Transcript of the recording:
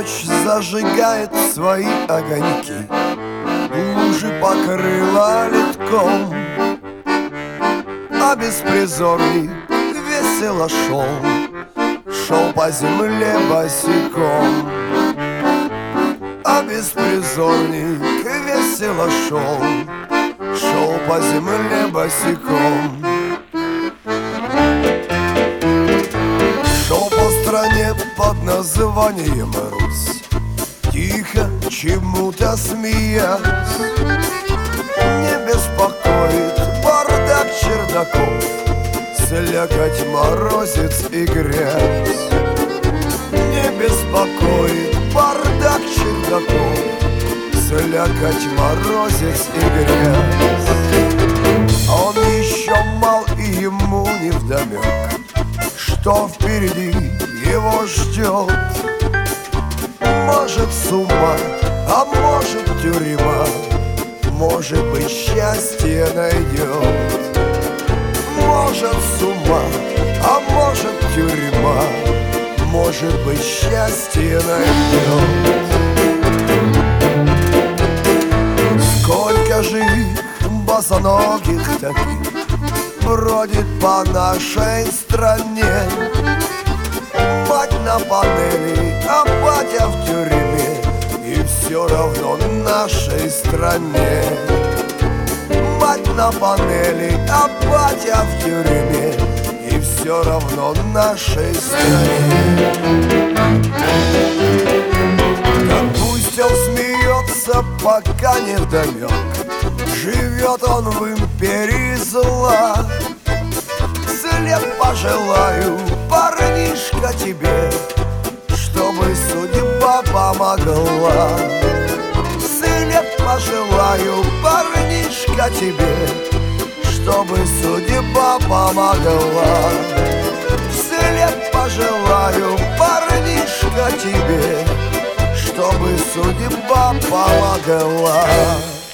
ночь зажигает свои огоньки, лужи покрыла литком, а беспризорник весело шел по земле босиком. А беспризорник весело шел по земле босиком. Шел по стране под названием Русь, тихо чему-то смеясь. Не беспокоит бардак чердаков, слякоть, морозец и грязь. Не беспокоит бардак чердаков, слякоть, морозец и грязь. Он еще мал, и ему невдомек, что впереди его ждет. Может, с ума, а может, тюрьма, может быть, счастье найдет. Может, с ума, а может, тюрьма, может быть, счастье найдет. Сколько же их босоногих таких бродит по нашей стране. Мать на панели, а батя в тюрьме, и все равно нашей стране. Мать на панели, а батя в тюрьме, и все равно нашей стране. Да пусть он смеется, пока не вдомек, живет он в империи зла. Слеп пожелаю, парнишка, тебе, чтобы судьба помогла. Слеп пожелаю, парнишка, тебе, чтобы судьба помогла. Слеп пожелаю, парнишка, тебе, чтобы судьба помогла.